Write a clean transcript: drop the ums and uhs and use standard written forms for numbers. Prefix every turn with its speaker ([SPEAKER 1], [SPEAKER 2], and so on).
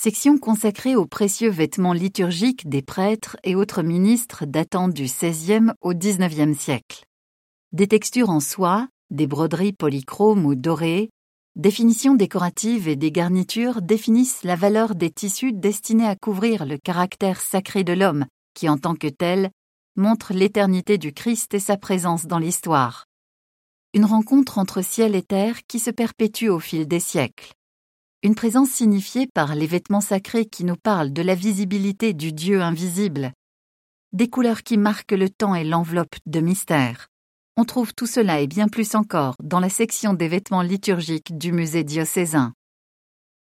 [SPEAKER 1] section consacrée aux précieux vêtements liturgiques des prêtres et autres ministres datant du XVIe au XIXe siècle. Des textures en soie, des broderies polychromes ou dorées, définitions décoratives et des garnitures définissent la valeur des tissus destinés à couvrir le caractère sacré de l'homme, qui en tant que tel, montre l'éternité du Christ et sa présence dans l'histoire. Une rencontre entre ciel et terre qui se perpétue au fil des siècles. Une présence signifiée par les vêtements sacrés qui nous parlent de la visibilité du Dieu invisible. Des couleurs qui marquent le temps et l'enveloppe de mystère. On trouve tout cela et bien plus encore dans la section des vêtements liturgiques du musée diocésain.